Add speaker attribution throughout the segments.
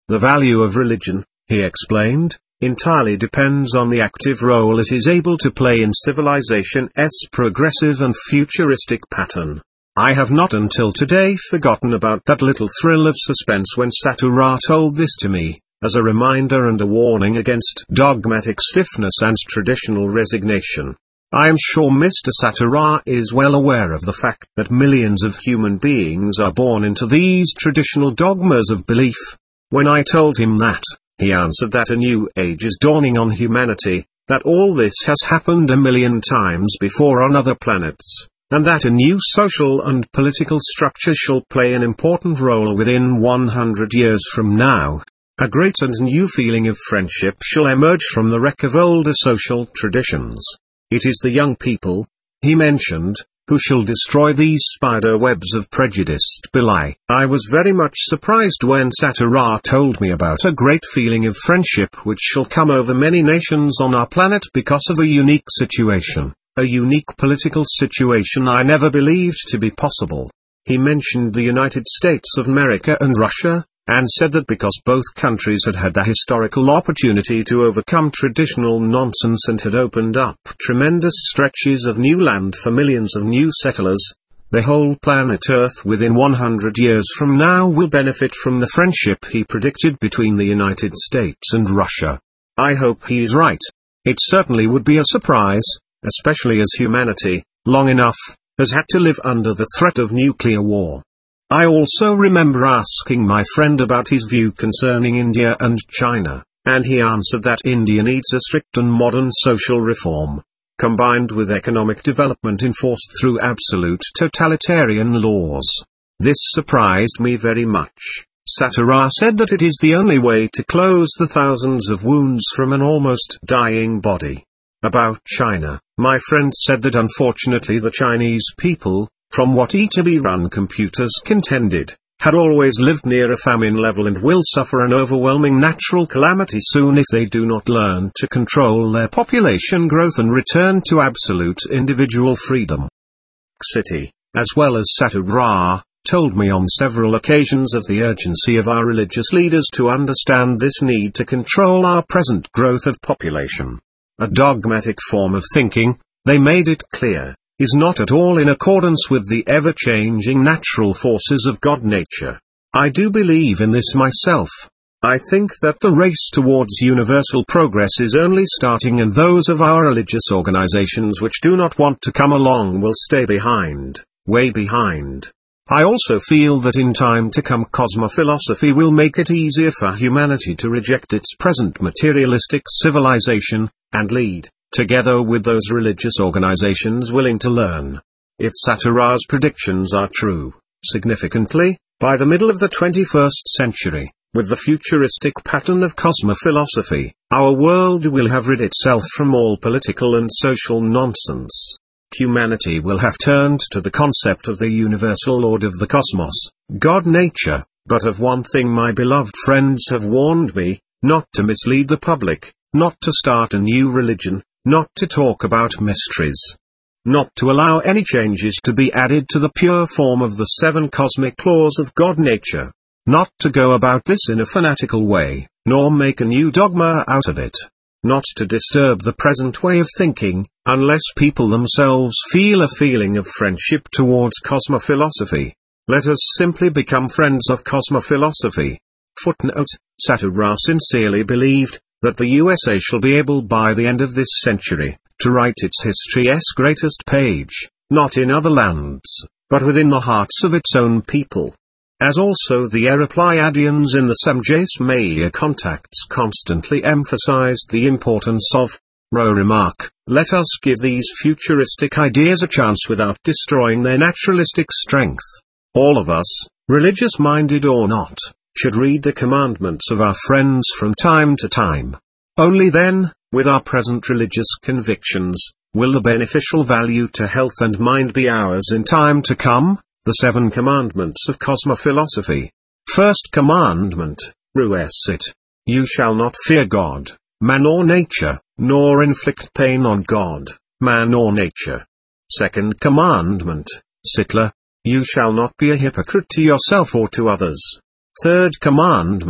Speaker 1: The value of religion, he explained, entirely depends on the active role it is able to play in civilization's progressive and futuristic pattern. I have not until today forgotten about that little thrill of suspense when Satura told this to me, as a reminder and a warning against dogmatic stiffness and traditional resignation. I am sure Mr. Satura is well aware of the fact that millions of human beings are born into these traditional dogmas of belief. When I told him that, he answered that a new age is dawning on humanity, that all this has happened a million times before on other planets, and that a new social and political structure shall play an important role within 100 years from now. A great and new feeling of friendship shall emerge from the wreck of older social traditions. It is the young people, he mentioned, who shall destroy these spider webs of prejudiced belief. I was very much surprised when Satura told me about a great feeling of friendship which shall come over many nations on our planet because of a unique situation, a unique political situation I never believed to be possible. He mentioned the United States of America and Russia, and said that because both countries had had a historical opportunity to overcome traditional nonsense and had opened up tremendous stretches of new land for millions of new settlers, the whole planet Earth within 100 years from now will benefit from the friendship he predicted between the United States and Russia. I hope he is right. It certainly would be a surprise, especially as humanity, long enough, has had to live under the threat of nuclear war. I also remember asking my friend about his view concerning India and China, and he answered that India needs a strict and modern social reform, combined with economic development enforced through absolute totalitarian laws. This surprised me very much. Satura said that it is the only way to close the thousands of wounds from an almost dying body. About China, my friend said that unfortunately the Chinese people, from what ETB-run computers contended, had always lived near a famine level and will suffer an overwhelming natural calamity soon if they do not learn to control their population growth and return to absolute individual freedom. City, as well as Satura, told me on several occasions of the urgency of our religious leaders to understand this need to control our present growth of population. A dogmatic form of thinking, they made it clear, is not at all in accordance with the ever-changing natural forces of God nature. I do believe in this myself. I think that the race towards universal progress is only starting and those of our religious organizations which do not want to come along will stay behind, way behind. I also feel that in time to come cosmophilosophy will make it easier for humanity to reject its present materialistic civilization, and lead, together with those religious organizations willing to learn. If Satura's predictions are true, significantly, by the middle of the 21st century, with the futuristic pattern of cosmophilosophy, our world will have rid itself from all political and social nonsense. Humanity will have turned to the concept of the universal Lord of the cosmos, God nature, but of one thing my beloved friends have warned me, not to mislead the public, not to start a new religion, not to talk about mysteries, not to allow any changes to be added to the pure form of the 7 cosmic laws of God nature, not to go about this in a fanatical way, nor make a new dogma out of it, not to disturb the present way of thinking, unless people themselves feel a feeling of friendship towards cosmophilosophy. Let us simply become friends of cosmophilosophy. Footnote: Satura sincerely believed that the USA shall be able by the end of this century to write its history's greatest page, not in other lands, but within the hearts of its own people. As also the Pleiadians in the Samjas Maya contacts constantly emphasized the importance of. Remark: let us give these futuristic ideas a chance without destroying their naturalistic strength. All of us, religious-minded or not, should read the commandments of our friends from time to time. Only then, with our present religious convictions, will the beneficial value to health and mind be ours in time to come. The 7 commandments of cosmophilosophy. First commandment, Ruesit. You shall not fear God, man or nature, nor inflict pain on God, man or nature. Second commandment, Sitla. You shall not be a hypocrite to yourself or to others. Third commandment,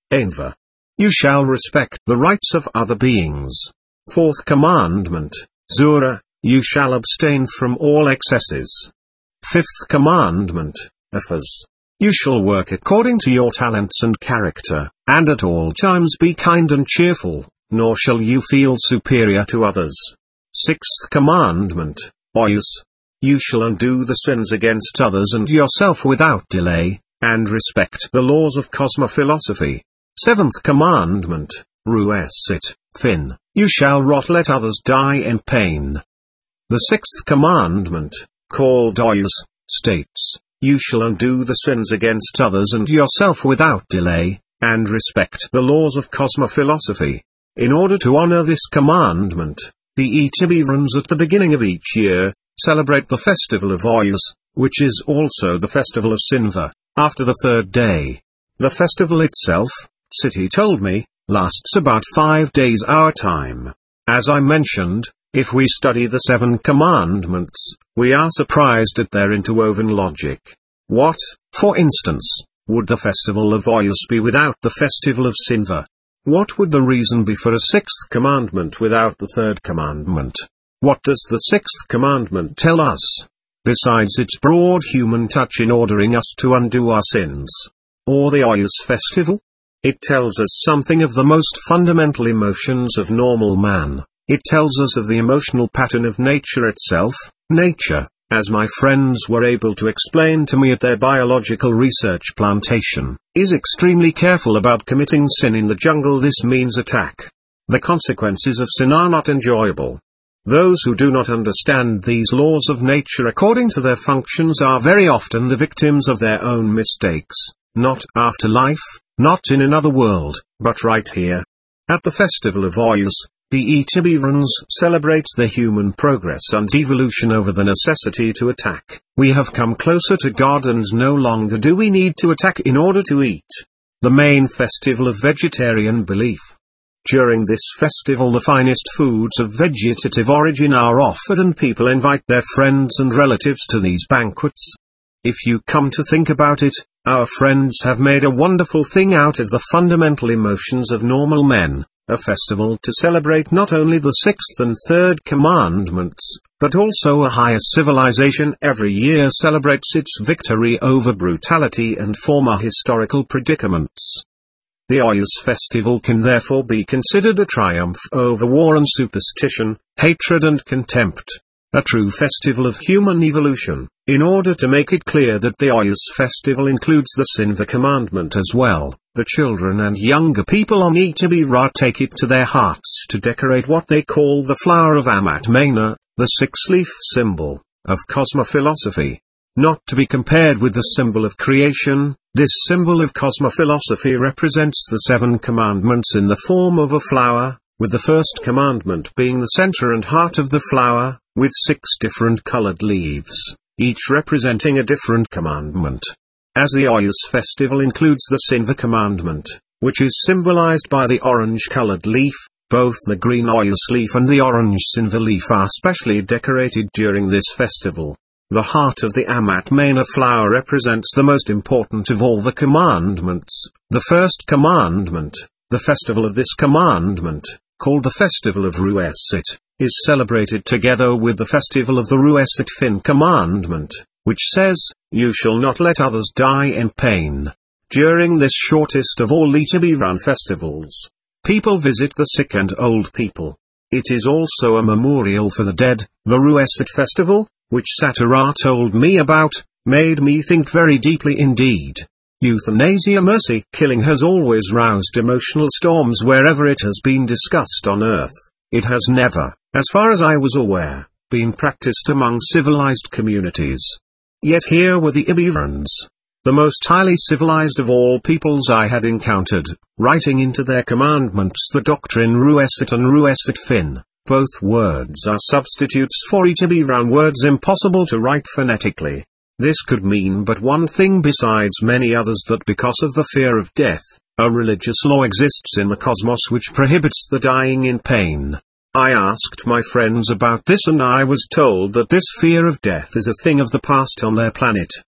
Speaker 1: Ainva. You shall respect the rights of other beings. Fourth commandment, Zura, you shall abstain from all excesses. Fifth commandment, Aphas. You shall work according to your talents and character, and at all times be kind and cheerful, nor shall you feel superior to others. Sixth commandment, Oyus. You shall undo the sins against others and yourself without delay, and respect the laws of cosmophilosophy. Seventh commandment, Ruesit, Fin. You shall not let others die in pain. The sixth commandment, called Oyus, states, you shall undo the sins against others and yourself without delay, and respect the laws of cosmophilosophy. In order to honor this commandment, the Itibiruns at the beginning of each year celebrate the festival of Oyus, which is also the festival of Sinva, after the third day. The festival itself, City told me, lasts about 5 days our time. As I mentioned, if we study the 7 commandments, we are surprised at their interwoven logic. What, for instance, would the festival of Oyus be without the festival of Sinva? What would the reason be for a 6th commandment without the 3rd commandment? What does the 6th commandment tell us, besides its broad human touch in ordering us to undo our sins? Or the Oyus festival? It tells us something of the most fundamental emotions of normal man. It tells us of the emotional pattern of nature itself. Nature, as my friends were able to explain to me at their biological research plantation, is extremely careful about committing sin in the jungle. This means attack. The consequences of sin are not enjoyable. Those who do not understand these laws of nature according to their functions are very often the victims of their own mistakes, not after life, not in another world, but right here. At the festival of Oyus, the Itibiruns celebrate the human progress and evolution over the necessity to attack. We have come closer to God and no longer do we need to attack in order to eat. The main festival of vegetarian belief. During this festival the finest foods of vegetative origin are offered and people invite their friends and relatives to these banquets. If you come to think about it, our friends have made a wonderful thing out of the fundamental emotions of normal men, a festival to celebrate not only the 6th and 3rd commandments, but also a higher civilization every year celebrates its victory over brutality and former historical predicaments. The Oyus festival can therefore be considered a triumph over war and superstition, hatred and contempt. A true festival of human evolution, in order to make it clear that the Oyus festival includes the Sinva commandment as well. The children and younger people on Itibira take it to their hearts to decorate what they call the flower of Amat Maina, the 6-leaf symbol of cosmophilosophy. Not to be compared with the symbol of creation, this symbol of cosmophilosophy represents the 7 commandments in the form of a flower, with the first commandment being the center and heart of the flower, with 6 different colored leaves, each representing a different commandment. As the Oyus festival includes the Sinva commandment, which is symbolized by the orange-colored leaf, both the green Oyus leaf and the orange Sinva leaf are specially decorated during this festival. The heart of the Amat Maina flower represents the most important of all the commandments, the first commandment. The festival of this commandment, called the Festival of Ruesit, is celebrated together with the festival of the Ruesit Fin commandment, which says, you shall not let others die in pain. During this shortest of all Itibiran festivals, people visit the sick and old people. It is also a memorial for the dead. The Ruesit festival, which Satara told me about, made me think very deeply indeed. Euthanasia mercy killing has always roused emotional storms wherever it has been discussed on Earth. It has never, as far as I was aware, been practiced among civilized communities. Yet here were the Ibirans, the most highly civilized of all peoples I had encountered, writing into their commandments the doctrine Ruesit and Ruesit Fin. Both words are substitutes for Itibiran words impossible to write phonetically. This could mean but one thing besides many others, that because of the fear of death, a religious law exists in the cosmos which prohibits the dying in pain. I asked my friends about this and I was told that this fear of death is a thing of the past on their planet.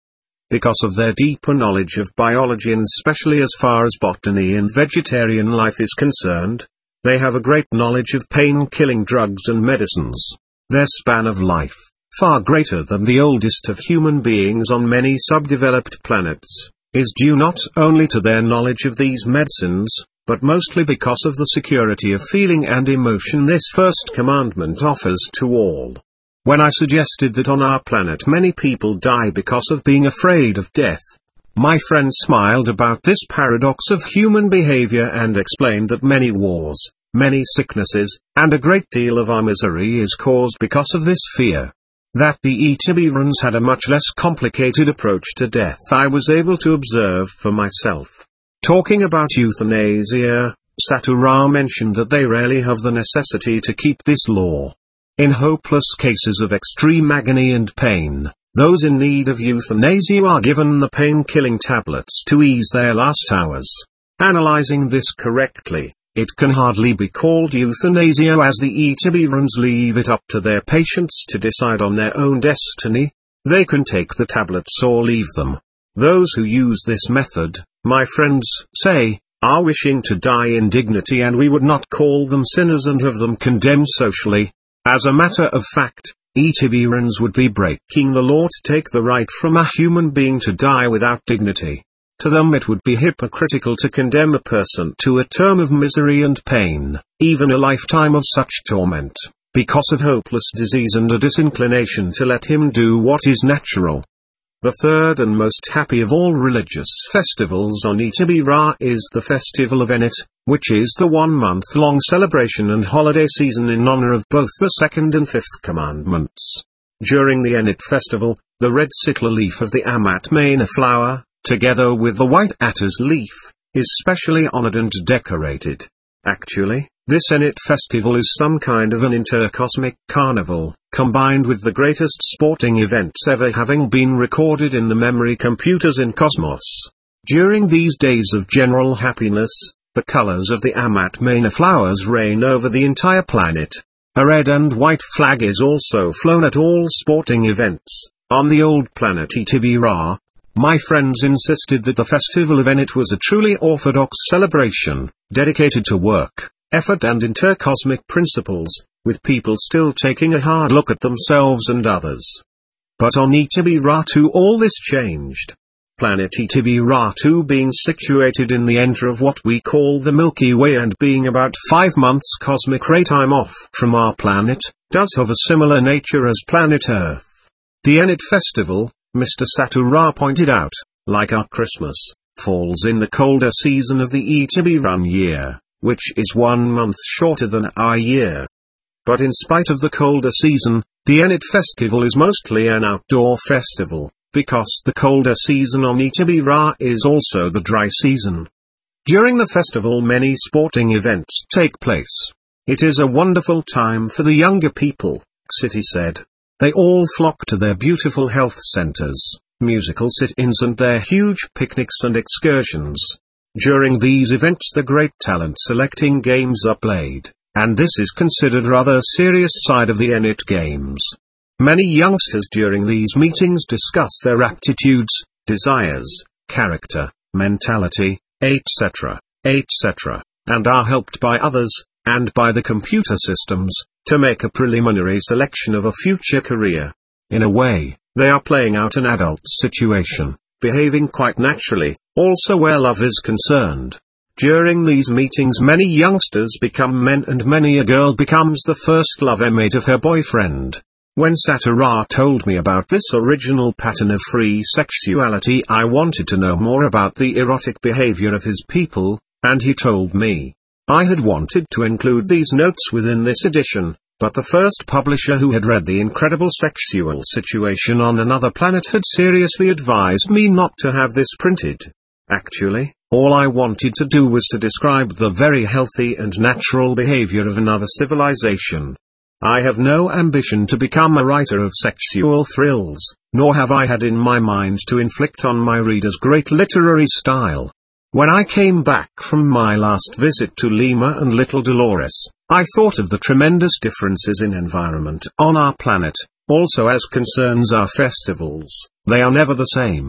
Speaker 1: because of their deeper knowledge of biology and especially as far as botany and vegetarian life is concerned. They have a great knowledge of pain-killing drugs and medicines. Their span of life, far greater than the oldest of human beings on many subdeveloped planets, is due not only to their knowledge of these medicines, but mostly because of the security of feeling and emotion this first commandment offers to all. When I suggested that on our planet many people die because of being afraid of death, my friend smiled about this paradox of human behavior and explained that many wars, many sicknesses, and a great deal of our misery is caused because of this fear. That the Itiberans had a much less complicated approach to death I was able to observe for myself. Talking about euthanasia, Satura mentioned that they rarely have the necessity to keep this law. In hopeless cases of extreme agony and pain, those in need of euthanasia are given the pain-killing tablets to ease their last hours. Analyzing this correctly, it can hardly be called euthanasia as the Itiberans leave it up to their patients to decide on their own destiny. They can take the tablets or leave them. Those who use this method, my friends say, are wishing to die in dignity, and we would not call them sinners and have them condemned socially. As a matter of fact, Itiberans would be breaking the law to take the right from a human being to die without dignity. To them it would be hypocritical to condemn a person to a term of misery and pain, even a lifetime of such torment, because of hopeless disease and a disinclination to let him do what is natural. The third and most happy of all religious festivals on Itibira is the Festival of Enit, which is the 1-month-long celebration and holiday season in honor of both the second and fifth commandments. During the Enit festival, the red sickle leaf of the Amat Maina flower, together with the white attas leaf, is specially honored and decorated. Actually, this Enit festival is some kind of an intercosmic carnival, combined with the greatest sporting events ever having been recorded in the memory computers in Cosmos. During these days of general happiness, the colors of the Amat Maina flowers reign over the entire planet. A red and white flag is also flown at all sporting events. On the old planet Itibira, my friends insisted that the Festival of Enit was a truly orthodox celebration, dedicated to work, effort and intercosmic principles, with people still taking a hard look at themselves and others. But on Itibira-2 all this changed. Planet Itibira-2 being situated in the center of what we call the Milky Way and being about 5 months cosmic ray time off from our planet, does have a similar nature as planet Earth. The Enit festival, Mr. Satura pointed out, like our Christmas, falls in the colder season of the Itibiran year, which is 1 month shorter than our year. But in spite of the colder season, the Enit festival is mostly an outdoor festival, because the colder season on Itibira is also the dry season. During the festival many sporting events take place. It is a wonderful time for the younger people, City said. They all flock to their beautiful health centers, musical sit-ins and their huge picnics and excursions. During these events the great talent selecting games are played, and this is considered rather a serious side of the Enit games. Many youngsters during these meetings discuss their aptitudes, desires, character, mentality, etc., etc., and are helped by others, and by the computer systems, to make a preliminary selection of a future career. In a way, they are playing out an adult situation, behaving quite naturally, also where love is concerned. During these meetings many youngsters become men and many a girl becomes the first lover mate of her boyfriend. When Satura told me about this original pattern of free sexuality I wanted to know more about the erotic behavior of his people, and he told me. I had wanted to include these notes within this edition, but the first publisher who had read the incredible sexual situation on another planet had seriously advised me not to have this printed. Actually, all I wanted to do was to describe the very healthy and natural behavior of another civilization. I have no ambition to become a writer of sexual thrills, nor have I had in my mind to inflict on my readers great literary style. When I came back from my last visit to Lima and Little Dolores, I thought of the tremendous differences in environment on our planet, also as concerns our festivals. They are never the same.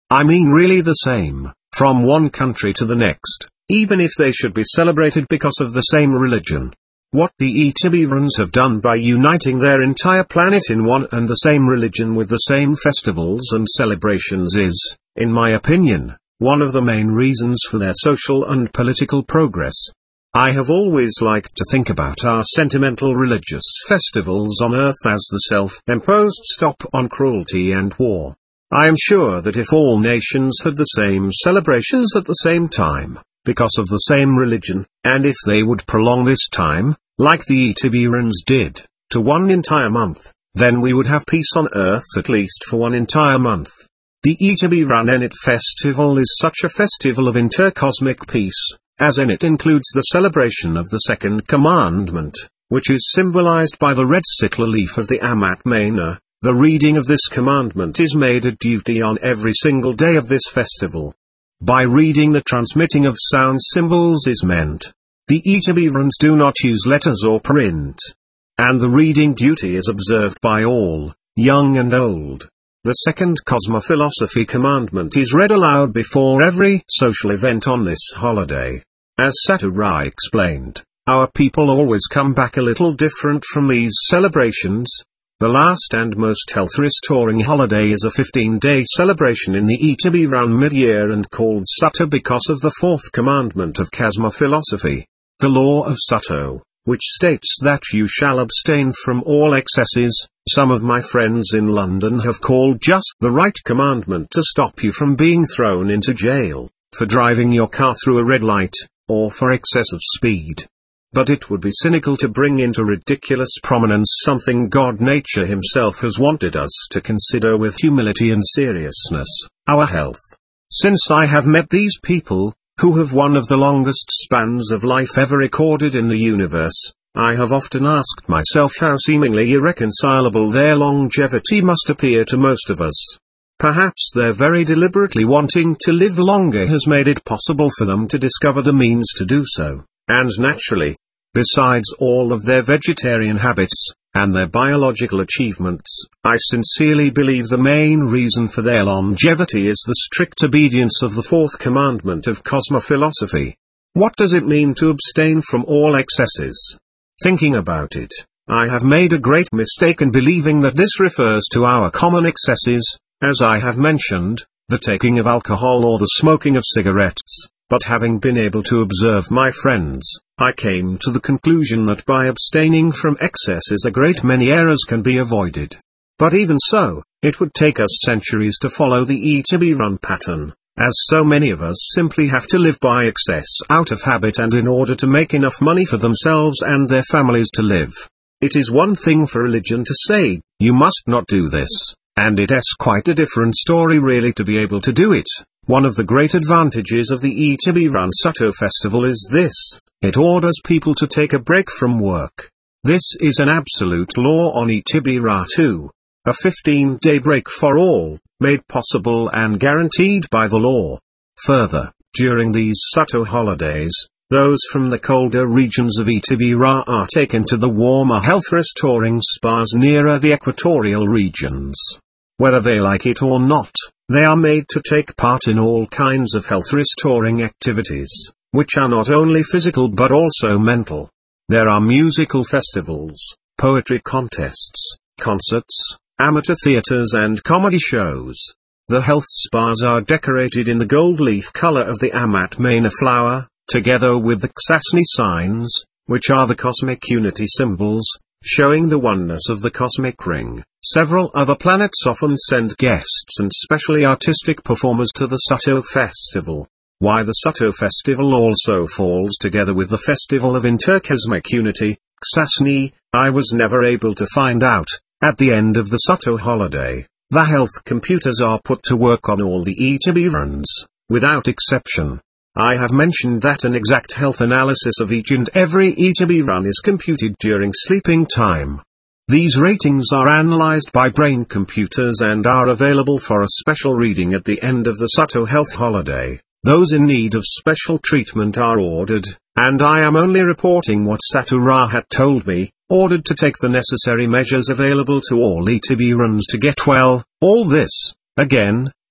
Speaker 1: I mean really the same, from one country to the next, even if they should be celebrated because of the same religion. What the Itibiruns have done by uniting their entire planet in one and the same religion with the same festivals and celebrations is, in my opinion, one of the main reasons for their social and political progress. I have always liked to think about our sentimental religious festivals on Earth as the self-imposed stop on cruelty and war. I am sure that if all nations had the same celebrations at the same time, because of the same religion, and if they would prolong this time, like the Itibiruns did, to one entire month, then we would have peace on Earth at least for one entire month. The Itibirun Enit festival is such a festival of intercosmic peace, as Enit includes the celebration of the second commandment, which is symbolized by the red sickle leaf of the Amat Mena. The reading of this commandment is made a duty on every single day of this festival. By reading, the transmitting of sound symbols is meant. The Itibiruns do not use letters or print. And the reading duty is observed by all, young and old. The second cosmophilosophy commandment is read aloud before every social event on this holiday. As Satu Ra explained, our people always come back a little different from these celebrations. The last and most health-restoring holiday is a 15-day celebration in the Itibirun mid-year and called Sato because of the fourth commandment of cosmophilosophy, the law of Sato, which states that you shall abstain from all excesses. Some of my friends in London have called just the right commandment to stop you from being thrown into jail, for driving your car through a red light, or for excessive speed. But it would be cynical to bring into ridiculous prominence something God Nature himself has wanted us to consider with humility and seriousness, our health. Since I have met these people, who have one of the longest spans of life ever recorded in the universe, I have often asked myself how seemingly irreconcilable their longevity must appear to most of us. Perhaps their very deliberately wanting to live longer has made it possible for them to discover the means to do so. And naturally, besides all of their vegetarian habits, and their biological achievements, I sincerely believe the main reason for their longevity is the strict obedience of the fourth commandment of cosmophilosophy. What does it mean to abstain from all excesses? Thinking about it, I have made a great mistake in believing that this refers to our common excesses, as I have mentioned, the taking of alcohol or the smoking of cigarettes. But having been able to observe my friends, I came to the conclusion that by abstaining from excesses a great many errors can be avoided. But even so, it would take us centuries to follow the Itibirun pattern, as so many of us simply have to live by excess out of habit and in order to make enough money for themselves and their families to live. It is one thing for religion to say, you must not do this, and it is quite a different story really to be able to do it. One of the great advantages of the Itibirun Sato festival is this: it orders people to take a break from work. This is an absolute law on Itibiratu. A 15-day break for all, made possible and guaranteed by the law. Further, during these Sato holidays, those from the colder regions of Itibira are taken to the warmer health-restoring spas nearer the equatorial regions. Whether they like it or not, they are made to take part in all kinds of health-restoring activities, which are not only physical but also mental. There are musical festivals, poetry contests, concerts, amateur theaters and comedy shows. The health spas are decorated in the gold leaf color of the Amat Mena flower, together with the Ksasni signs, which are the cosmic unity symbols, showing the oneness of the cosmic ring. Several other planets often send guests and specially artistic performers to the Sato festival. Why the Sato festival also falls together with the festival of intercosmic unity, Ksasni, I was never able to find out. At the end of the Sato holiday, the health computers are put to work on all the Itibiruns, without exception. I have mentioned that an exact health analysis of each and every Itibirun is computed during sleeping time. These ratings are analyzed by brain computers and are available for a special reading at the end of the Sato health holiday. Those in need of special treatment are ordered, and I am only reporting what Satu Ra had told me, ordered to take the necessary measures available to all Itibiruns to get well. All this, again,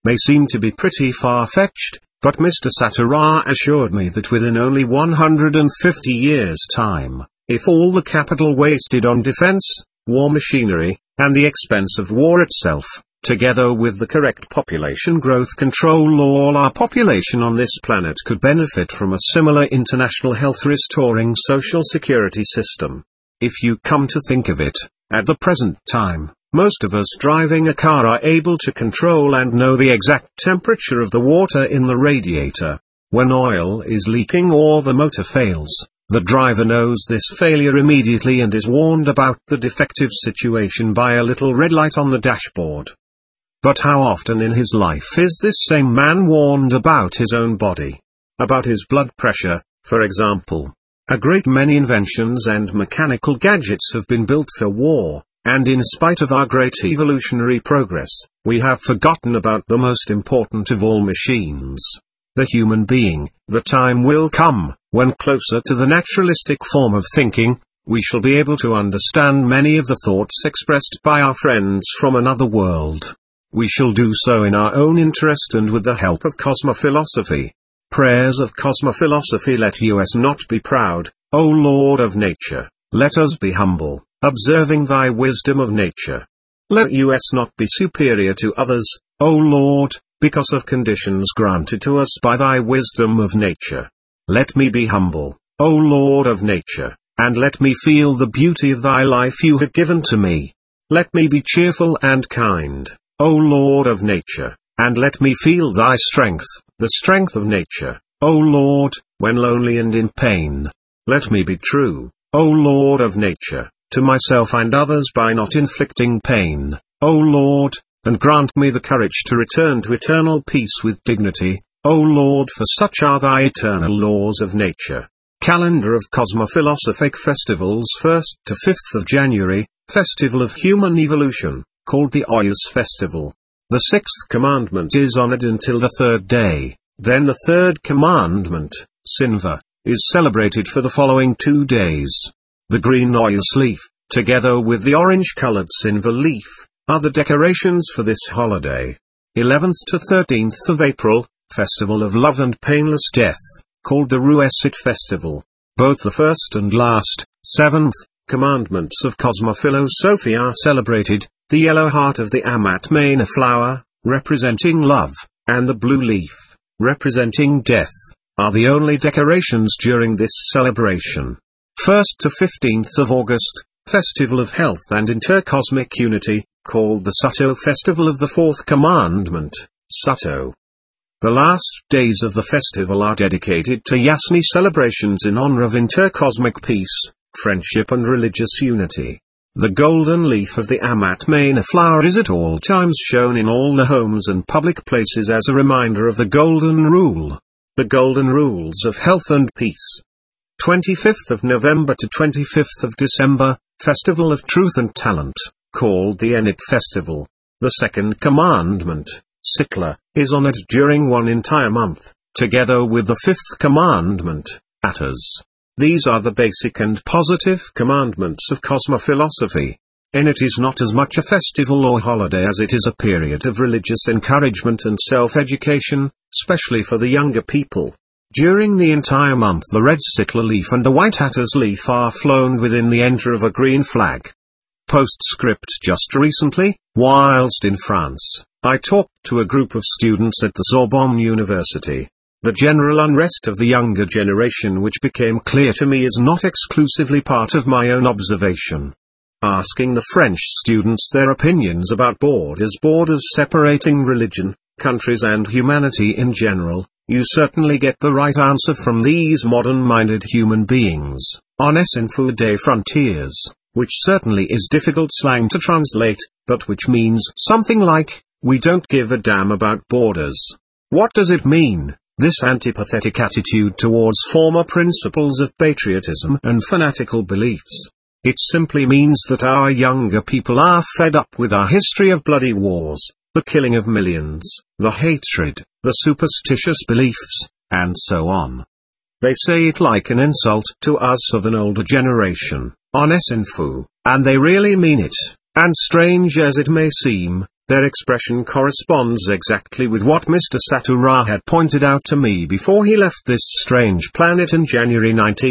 Speaker 1: may seem to be pretty far-fetched, but Mr. Satura assured me that within only 150 years' time, if all the capital wasted on defense, war machinery, and the expense of war itself, together with the correct population growth control, all our population on this planet could benefit from a similar international health-restoring social security system. If you come to think of it, at the present time, most of us driving a car are able to control and know the exact temperature of the water in the radiator. When oil is leaking or the motor fails, the driver knows this failure immediately and is warned about the defective situation by a little red light on the dashboard. But how often in his life is this same man warned about his own body? About his blood pressure, for example. A great many inventions and mechanical gadgets have been built for war, and in spite of our great evolutionary progress, we have forgotten about the most important of all machines, the human being. The time will come, when closer to the naturalistic form of thinking, we shall be able to understand many of the thoughts expressed by our friends from another world. We shall do so in our own interest and with the help of cosmophilosophy. Prayers of cosmophilosophy. Let us not be proud, O Lord of nature, let us be humble, observing thy wisdom of nature. Let us not be superior to others, O Lord, because of conditions granted to us by thy wisdom of nature. Let me be humble, O Lord of nature, and let me feel the beauty of thy life you have given to me. Let me be cheerful and kind, O Lord of nature, and let me feel thy strength, the strength of nature, O Lord, when lonely and in pain. Let me be true, O Lord of nature, to myself and others by not inflicting pain, O Lord, and grant me the courage to return to eternal peace with dignity, O Lord, for such are thy eternal laws of nature. Calendar of Cosmophilosophic Festivals. 1st to 5th of January, Festival of Human Evolution, called the Oyas Festival. The 6th commandment is honored until the 3rd day, then the 3rd commandment, Sinva, is celebrated for the following 2 days. The green Oyas leaf, together with the orange-colored Sinva leaf, are the decorations for this holiday. 11th to 13th of April, Festival of Love and Painless Death, called the Ruesit Festival. Both the first and last, 7th, commandments of cosmophilosophy are celebrated, the yellow heart of the Amat Maina flower, representing love, and the blue leaf, representing death, are the only decorations during this celebration. 1st to 15th of August, Festival of Health and Intercosmic Unity, called the Sato Festival of the 4th Commandment, Sato. The last days of the festival are dedicated to Yasni celebrations in honor of intercosmic peace, friendship and religious unity. The golden leaf of the Amat Maina flower is at all times shown in all the homes and public places as a reminder of the Golden Rule. The Golden Rules of Health and Peace. 25th of November to 25th of December, Festival of Truth and Talent, called the Enit Festival. The 2nd commandment, Sikla, is honored during one entire month, together with the 5th commandment, Attas. These are the basic and positive commandments of cosmophilosophy. Enit is not as much a festival or holiday as it is a period of religious encouragement and self-education, especially for the younger people. During the entire month the red Sikla leaf and the white Attas leaf are flown within the center of a green flag. Postscript. Just recently, whilst in France, I talked to a group of students at the Sorbonne University. The general unrest of the younger generation which became clear to me is not exclusively part of my own observation. Asking the French students their opinions about borders separating religion, countries and humanity in general, you certainly get the right answer from these modern-minded human beings, on S'Info des Frontières, which certainly is difficult slang to translate, but which means something like, we don't give a damn about borders. What does it mean, this antipathetic attitude towards former principles of patriotism and fanatical beliefs? It simply means that our younger people are fed up with our history of bloody wars, the killing of millions, the hatred, the superstitious beliefs, and so on. They say it like an insult to us of an older generation, on S'Info, and they really mean it, and strange as it may seem, Their expression corresponds exactly with what Mr. Satura had pointed out to me before he left this strange planet in January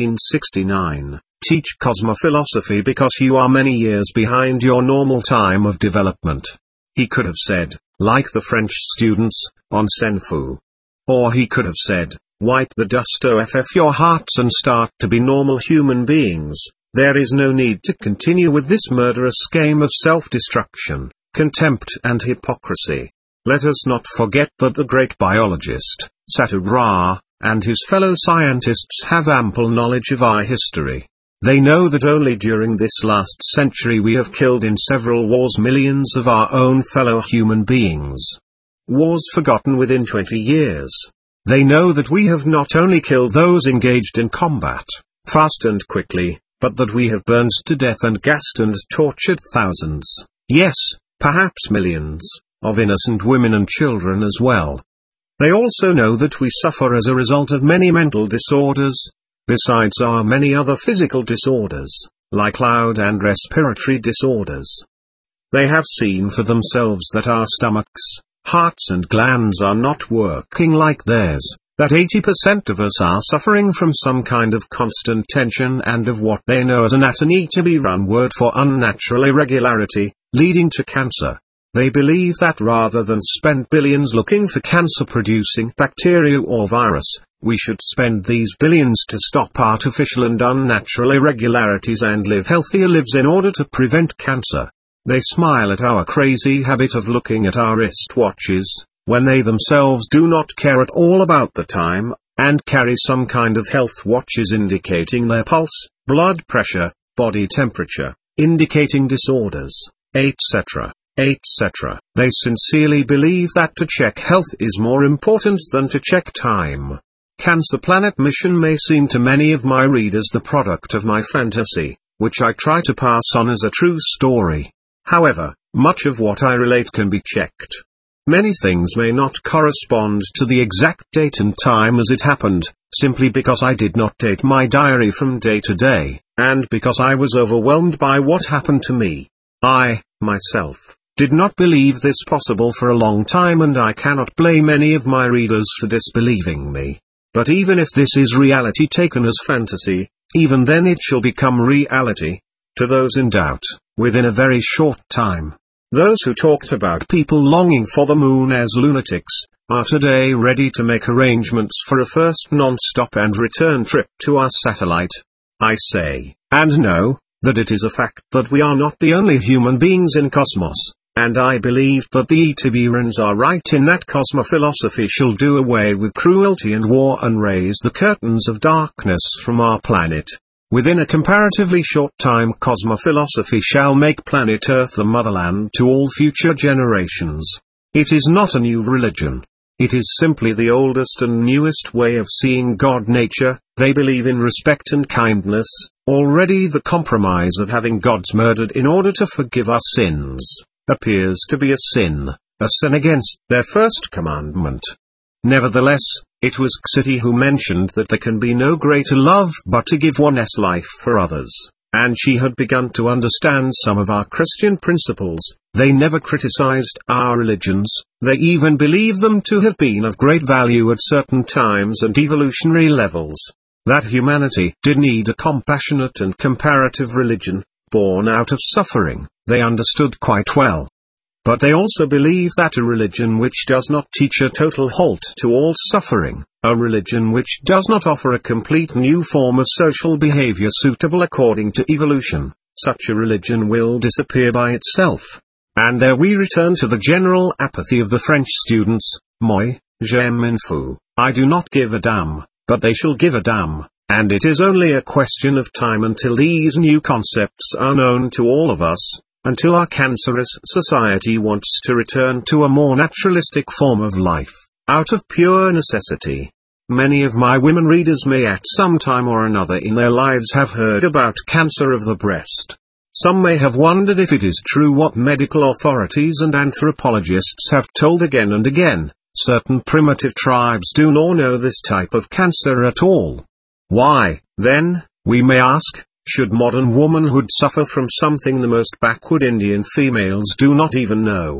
Speaker 1: 1969. Teach cosmophilosophy because you are many years behind your normal time of development. He could have said, like the French students, on Senfu. Or he could have said, wipe the dust off your hearts and start to be normal human beings. There is no need to continue with this murderous game of self-destruction, contempt and hypocrisy. Let us not forget that the great biologist, Satura, and his fellow scientists have ample knowledge of our history. They know that only during this last century we have killed in several wars millions of our own fellow human beings. Wars forgotten within 20 years. They know that we have not only killed those engaged in combat, fast and quickly, but that we have burned to death and gassed and tortured thousands, yes, perhaps millions, of innocent women and children as well. They also know that we suffer as a result of many mental disorders, besides our many other physical disorders, like cloud and respiratory disorders. They have seen for themselves that our stomachs, hearts and glands are not working like theirs, that 80% of us are suffering from some kind of constant tension and of what they know as an anatomy-to-be-run word for unnatural irregularity, leading to cancer. They believe that rather than spend billions looking for cancer-producing bacteria or virus, we should spend these billions to stop artificial and unnatural irregularities and live healthier lives in order to prevent cancer. They smile at our crazy habit of looking at our wristwatches, when they themselves do not care at all about the time, and carry some kind of health watches indicating their pulse, blood pressure, body temperature, indicating disorders, etc., etc. They sincerely believe that to check health is more important than to check time. Cancer Planet Mission may seem to many of my readers the product of my fantasy, which I try to pass on as a true story. However, much of what I relate can be checked. Many things may not correspond to the exact date and time as it happened, simply because I did not date my diary from day to day, and because I was overwhelmed by what happened to me. I, myself, did not believe this possible for a long time, and I cannot blame any of my readers for disbelieving me. But even if this is reality taken as fantasy, even then it shall become reality, to those in doubt, within a very short time. Those who talked about people longing for the moon as lunatics, are today ready to make arrangements for a first non-stop and return trip to our satellite. I say, and know, that it is a fact that we are not the only human beings in cosmos, and I believe that the Itiberans are right in that cosmophilosophy shall do away with cruelty and war and raise the curtains of darkness from our planet. Within a comparatively short time cosmophilosophy shall make planet Earth the motherland to all future generations. It is not a new religion. It is simply the oldest and newest way of seeing God nature. They believe in respect and kindness. Already the compromise of having gods murdered in order to forgive our sins, appears to be a sin against their first commandment. Nevertheless, it was Xiti who mentioned that there can be no greater love but to give one's life for others, and she had begun to understand some of our Christian principles. They never criticized our religions, they even believed them to have been of great value at certain times and evolutionary levels. That humanity did need a compassionate and comparative religion, born out of suffering, they understood quite well. But they also believe that a religion which does not teach a total halt to all suffering, a religion which does not offer a complete new form of social behavior suitable according to evolution, such a religion will disappear by itself. And there we return to the general apathy of the French students. Moi, je m'en fous, I do not give a damn, but they shall give a damn, and it is only a question of time until these new concepts are known to all of us. Until our cancerous society wants to return to a more naturalistic form of life, out of pure necessity. Many of my women readers may at some time or another in their lives have heard about cancer of the breast. Some may have wondered if it is true what medical authorities and anthropologists have told again and again. Certain primitive tribes do not know this type of cancer at all. Why, then, we may ask, should modern womanhood suffer from something the most backward Indian females do not even know?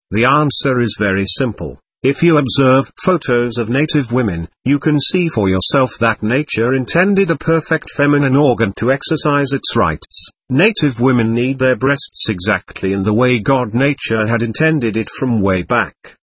Speaker 1: The answer is very simple. If you observe photos of native women, you can see for yourself that nature intended a perfect feminine organ to exercise its rights. Native women need their breasts exactly in the way God nature had intended it from way back.